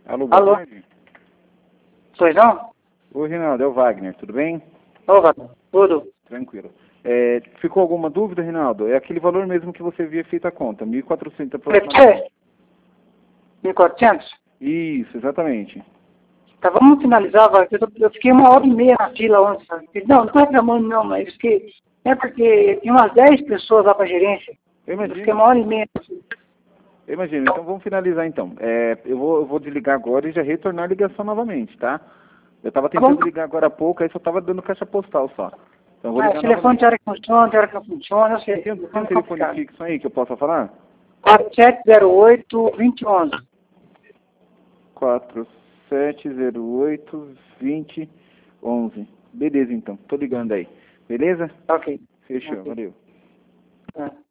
Alô, boa Alô? tarde. Pois não? Oi, Reinaldo, é o Wagner, tudo bem? Opa, tudo. Tranquilo. Ficou alguma dúvida, Reinaldo? É aquele valor mesmo que você havia feito a conta, 1.400 aproximadamente. É? 1.400? Isso, exatamente. Tá, vamos finalizar, vai. Eu fiquei 1h30 na fila ontem, sabe? Não tô reclamando não, mas fiquei... É porque tinha umas 10 pessoas lá pra gerência. Eu Eu fiquei imagino. 1h30. Eu imagino. Então vamos finalizar então. Eu vou desligar agora e já retornar a ligação novamente, tá? Eu estava Tá bom? tentando ligar agora há pouco, aí só estava dando caixa postal só. Então eu vou ligar Esse telefone novamente. tem hora que funciona, tem hora que não funciona, eu sei. Tem um É telefone complicado. fixo aí que eu possa falar? 4708-2011. 4708-2011. Beleza então, tô ligando aí. Beleza? Ok. Fechou, Ok. valeu. É.